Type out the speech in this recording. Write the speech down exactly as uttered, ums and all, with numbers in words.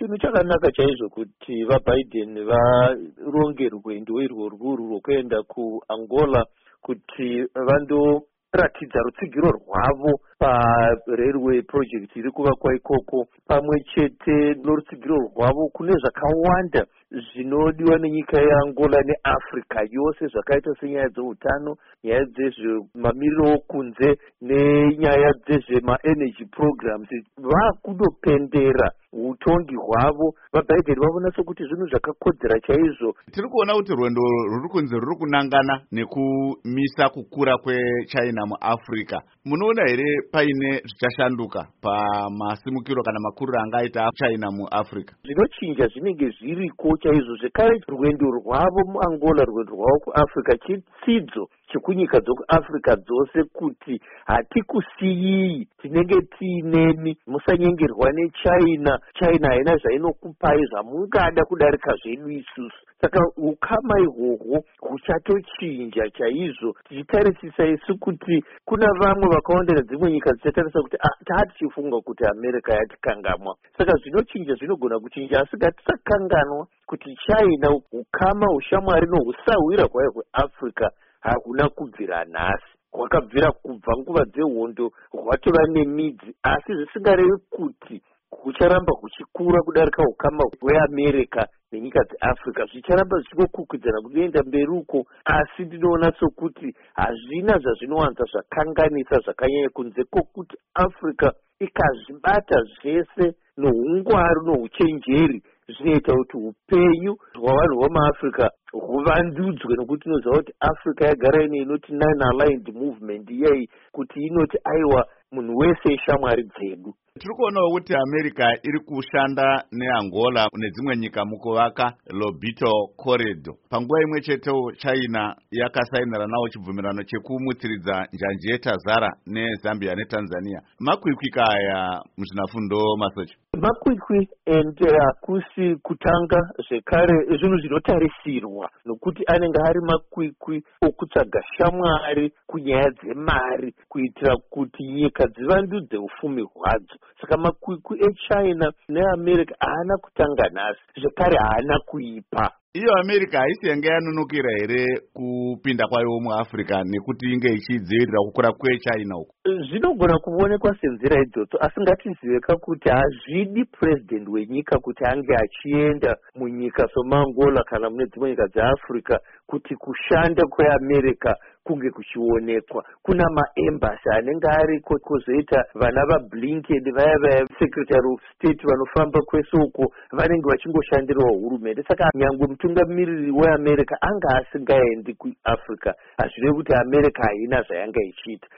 chinhu chakanaka chaizvo kuti vaBiden varonge rwendo irworwu rwokuenda kuAngola kuti vandoratidza rutsigiro rwavo parailway project iri kuvakwa ikoko, pamwe chete norutsigiro rwavo kune zvakawanda zvinodiwa nenyika yeAngola neAfrica yose, zvakaita senyaya dzeutano, nyaya dzezvemamiriro okunze nenyaya dzezvemaenergy programs. Vakundopendera utongi hwavo. vaBiden vavona sokuti zvinhu zvakakodzera chaizvo. Tiri kuona kuti rwendo ruri kunze ruri kunangana nekumisa kukura kweChina muAfrica. Munoona here paine zvichashanduka pamasumukiro kana makuriro angaita China muAfrica? Zvinochinja zvinenge zviriko chaizvo. Zvekare rwendo rwavo muAngola, rwendo rwavo kuAfrica chitsidzo chekunyika dzokuAfrica dzose kuti hatikusiyii, tinenge tiinemi, musanyengerwa neChina. China haina zvainokupai zvamungada kudarika zvedu isusu. Saka ukama ihwohwo huchatochinja chaizvo, tichitarisisa isu kuti kuna vamwe vakawanda nedzimwe nyika dzichatarisa kuti taatichifunga kuti America yatikangamwa. Saka zvinochinja, zvinogona kuchinja, asi ngatisakanganwa kuti China ukama, ushamwari nohusahwira hwayo hweAfrica hakuna kubvira nhasi. Hwakabvira kubva nguva dzehondo, hwatova nemidzi, asi zvisingarevi kuti hucharamba huchikura kudarika ukama hweAmerica nenyika dzeAfrica. Zvicharamba zvichingokukwidzana kuenda mberi uko, asi ndinoona sokuti hazvina zvazvinowanza zvakanganisa zvakanyanya kunze kwokuti Africa ikazvibata zvese nohungwaru nohuchenjeri zvinoita kuti upenyu hwavanhu vomuAfrica huvandudzwe, nokuti inoziva kuti Africa yagara ine inoti non-aligned movement iyai, kuti inoti aiwa munhu wese ishamwari dzedu. Tiri kuonawo kuti America iri kushanda neAngola nedzimwe nyika mukuvaka Lobito Corridor. Panguva imwe chetewo China yakasainira nawo chibvumirano chekumutsiridza njanji yeTazara neZambia neTanzania. Makwikwi kaya muzvinafundo Masochi? Makwikwi ende hakusi kutanga, zvekare zvinhu zvinotarisirwa, nokuti anenge ari makwikwi okutsvaga shamwari kunyaya dzemari kuitira kuti nyika dzivandudze ufumi hwadzo. Saka makwikwi eChina neAmerica haana kutanga nhasi, zvekare haana kuipa. Iyo America haisi yange yanunukira here kupinda kwayo muAfrica nekuti inge ichidzivirira kukura kweChina uko? Zvinogona kuonekwa senzira idzodzo, asi ngatiziveka kuti hazvidi president wenyika kuti ange achienda munyika somaAngola kana mune dzimwe nyika dzeAfrica kuti kushanda kweAmerica kunge kuchionekwa. Kuna maembasi anenge ariko, kwozoita vana vaBlinken vaya vaya secretary of state vanofamba kwese uko vanenge vachingoshandirawo hurumende. Saka nyangwe mutungamiriri weAmerica anga asingaendi kuAfrica, hazvirevi kuti America haina zvayanga ichiita.